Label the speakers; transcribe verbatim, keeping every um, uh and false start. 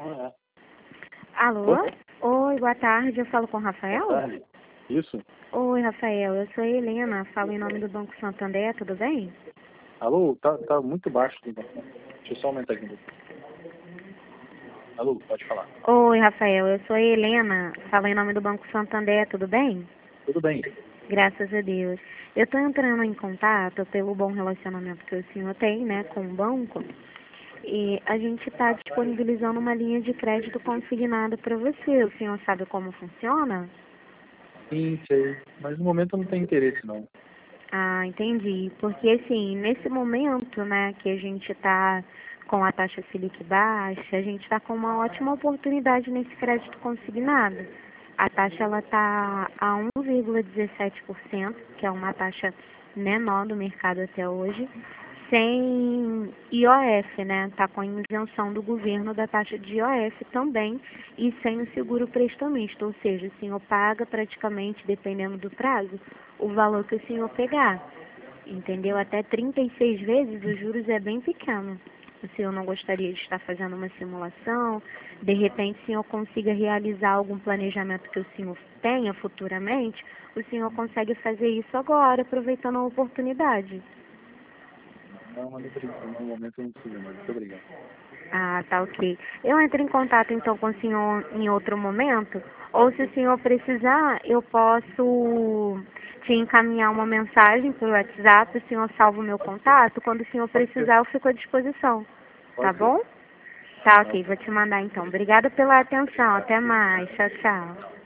Speaker 1: Ah, é.
Speaker 2: Alô?
Speaker 1: Oi?
Speaker 2: Oi, boa tarde. Eu falo com o
Speaker 1: Boa
Speaker 2: Rafael?
Speaker 1: tarde. Isso?
Speaker 2: Oi, Rafael. Eu sou a Helena. Falo em nome do Banco Santander. Tudo bem?
Speaker 1: Alô? Tá, tá muito baixo aqui. Deixa eu só aumentar aqui um pouco. Alô? Pode falar.
Speaker 2: Oi, Rafael. Eu sou a Helena. Falo em nome do Banco Santander. Tudo bem?
Speaker 1: Tudo bem?
Speaker 2: Graças a Deus. Eu estou entrando em contato pelo bom relacionamento que o senhor tem, né, com o banco. E a gente está disponibilizando uma linha de crédito consignada para você. O senhor sabe como funciona?
Speaker 1: Sim, sei. Mas no momento eu não tenho interesse, não.
Speaker 2: Ah, entendi. Porque, assim, nesse momento, né, que a gente está com a taxa Selic baixa, a gente está com uma ótima oportunidade nesse crédito consignado. A taxa ela está a um vírgula dezessete por cento, que é uma taxa menor do mercado até hoje, sem I O F, né? Está com a isenção do governo da taxa de I O F também e sem o seguro prestamista, ou seja, o senhor paga praticamente, dependendo do prazo, o valor que o senhor pegar, entendeu? Até trinta e seis vezes os juros é bem pequeno. O senhor não gostaria de estar fazendo uma simulação? De repente, o senhor consiga realizar algum planejamento que o senhor tenha futuramente, o senhor consegue fazer isso agora, aproveitando a oportunidade.
Speaker 1: Não, mas não precisa. No momento eu não preciso, não. Muito obrigado.
Speaker 2: Ah, tá ok. Eu entro em contato então com o senhor em outro momento, ou se o senhor precisar, eu posso te encaminhar uma mensagem por WhatsApp, o senhor salva o meu contato, quando o senhor
Speaker 1: Pode ser.
Speaker 2: precisar eu fico à disposição, tá
Speaker 1: Pode ser.
Speaker 2: bom? Tá
Speaker 1: Tá
Speaker 2: ok,
Speaker 1: ok.
Speaker 2: vou te mandar então. Obrigada pela atenção, até mais, tchau, tchau.